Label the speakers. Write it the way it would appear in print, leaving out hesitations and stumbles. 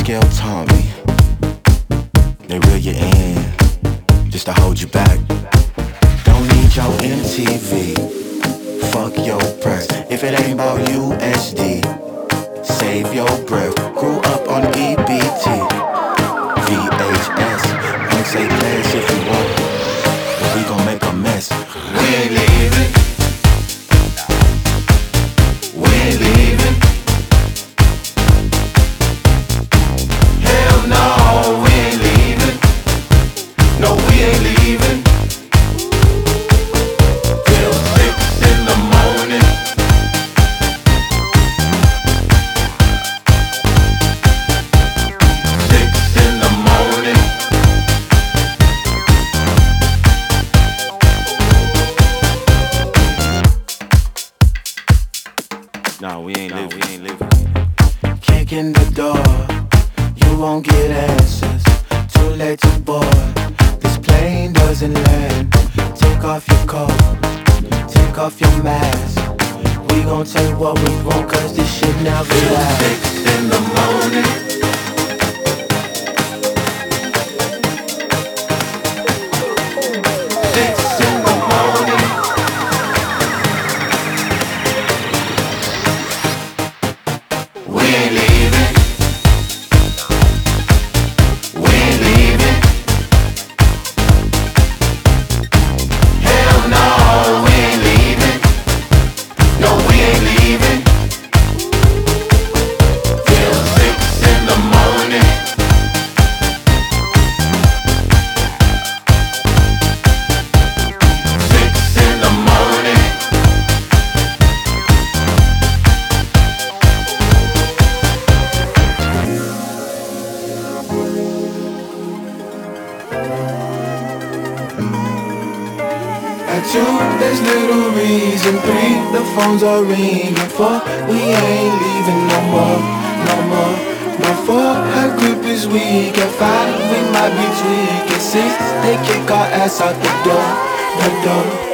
Speaker 1: Girl taught me they reel you in just to hold you back. Don't need your MTV, fuck your press. If it ain't about USD, save your breath. Grew up on EBT, VHS. Don't say pass if you want, but we gon' make a mess. We ain't leaving. We ain't leaving. Hell no, we ain't leaving. No, we ain't leaving. Till 6 in the morning. Nah, we ain't living. Kick in the door, you won't get answers. Too late to board, this plane doesn't land. Take off your coat, take off your mask. We gon' take what we want, cause this shit never lasts. 6 in the morning. At 2, there's little reason. 3, the phones are ringing. 4, we ain't leaving no more, no more. No 4, her grip is weak. At 5, we might be tweaking. 6, they kick our ass out the door, the door.